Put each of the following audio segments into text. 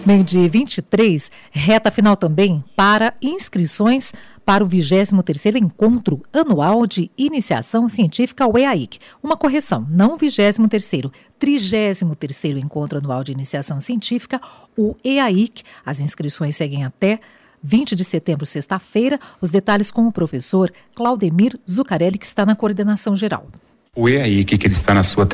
Meio-dia 23, reta final também para inscrições para o 23º Encontro Anual de Iniciação Científica, o EAIC. Uma correção, não 23º, 33º Encontro Anual de Iniciação Científica, o EAIC. As inscrições seguem até 20 de setembro, sexta-feira. Os detalhes com o professor Claudemir Zuccarelli, que está na coordenação geral. O EAIC, que ele está na sua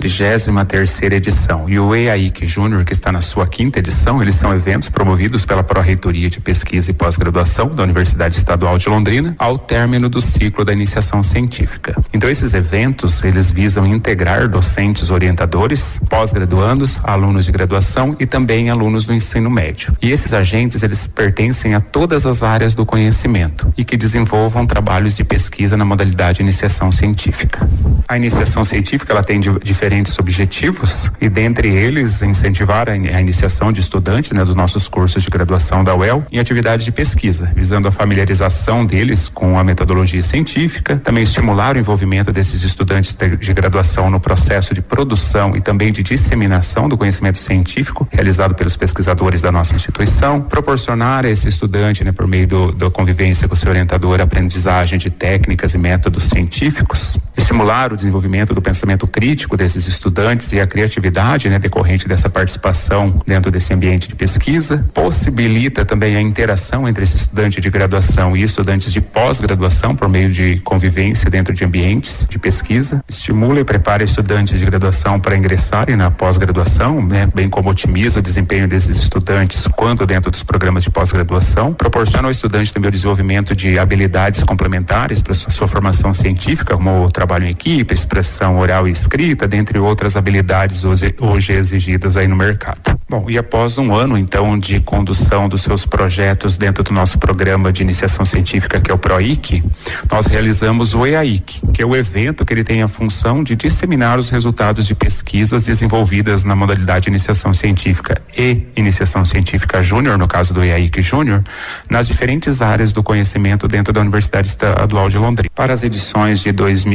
33ª edição, e o EAIC Júnior, que está na sua 5ª edição, eles são eventos promovidos pela Pró-Reitoria de Pesquisa e Pós-Graduação da Universidade Estadual de Londrina, ao término do ciclo da iniciação científica. Então, esses eventos, eles visam integrar docentes orientadores, pós-graduandos, alunos de graduação e também alunos do ensino médio. E esses agentes, eles pertencem a todas as áreas do conhecimento e que desenvolvam trabalhos de pesquisa na modalidade iniciação científica. A iniciação científica, ela tem diferentes objetivos e dentre eles incentivar a iniciação de estudantes, dos nossos cursos de graduação da UEL em atividades de pesquisa, visando a familiarização deles com a metodologia científica, também estimular o envolvimento desses estudantes de graduação no processo de produção e também de disseminação do conhecimento científico realizado pelos pesquisadores da nossa instituição, proporcionar a esse estudante, por meio da convivência com o seu orientador, a aprendizagem de técnicas e métodos científicos, estimular o desenvolvimento do pensamento crítico desses estudantes e a criatividade, decorrente dessa participação dentro desse ambiente de pesquisa, possibilita também a interação entre esse estudante de graduação e estudantes de pós-graduação por meio de convivência dentro de ambientes de pesquisa, estimula e prepara estudantes de graduação para ingressarem na pós-graduação, bem como otimiza o desempenho desses estudantes quando dentro dos programas de pós-graduação, proporciona ao estudante também o desenvolvimento de habilidades complementares para sua formação científica, como o trabalho em equipe, expressão oral e escrita, dentre outras habilidades hoje exigidas aí no mercado. Bom, e após um ano, então, de condução dos seus projetos dentro do nosso programa de iniciação científica, que é o PROIC, nós realizamos o EAIC, que é o evento que ele tem a função de disseminar os resultados de pesquisas desenvolvidas na modalidade de iniciação científica e iniciação científica júnior, no caso do EAIC Júnior, nas diferentes áreas do conhecimento dentro da Universidade Estadual de Londrina. Para as edições de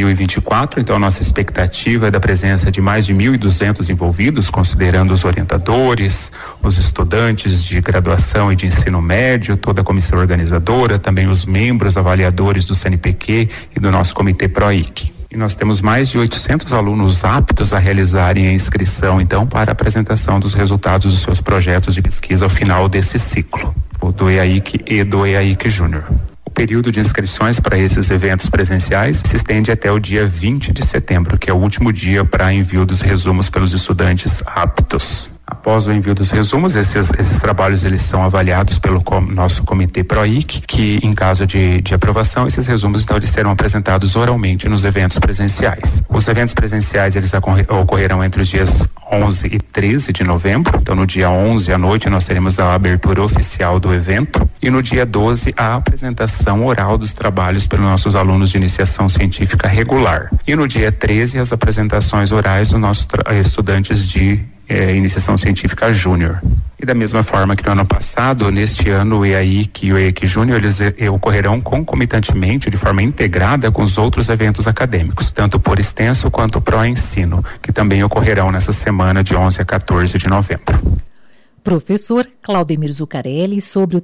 2024, então, nossa expectativa é da presença de mais de 1.200 envolvidos, considerando os orientadores, os estudantes de graduação e de ensino médio, toda a comissão organizadora, também os membros avaliadores do CNPq e do nosso comitê PROIC. E nós temos mais de 800 alunos aptos a realizarem a inscrição, então, para a apresentação dos resultados dos seus projetos de pesquisa ao final desse ciclo, do EAIC e do EAIC Júnior. O período de inscrições para esses eventos presenciais se estende até o dia 20 de setembro, que é o último dia para envio dos resumos pelos estudantes aptos. Após o envio dos resumos, esses trabalhos eles são avaliados pelo nosso comitê PROIC, que em caso de aprovação, esses resumos então eles serão apresentados oralmente nos eventos presenciais. Os eventos presenciais eles ocorrerão entre os dias 11 e 13 de novembro. Então, no dia 11 à noite nós teremos a abertura oficial do evento e no dia 12 a apresentação oral dos trabalhos pelos nossos alunos de iniciação científica regular. E no dia 13 as apresentações orais dos nossos estudantes de iniciação científica júnior. E da mesma forma que no ano passado, neste ano o EAIC e o EAIC Júnior eles ocorrerão concomitantemente, de forma integrada com os outros eventos acadêmicos, tanto por extenso quanto pró-ensino, que também ocorrerão nessa semana de 11 a 14 de novembro. Professor Claudemir Zuccarelli, sobre o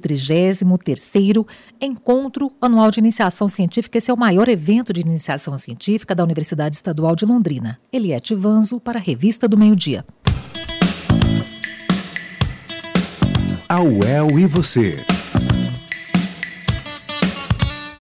33º Encontro Anual de Iniciação Científica. Esse é o maior evento de iniciação científica da Universidade Estadual de Londrina. Eliette Vanzo para a Revista do Meio-Dia. A UEL e você.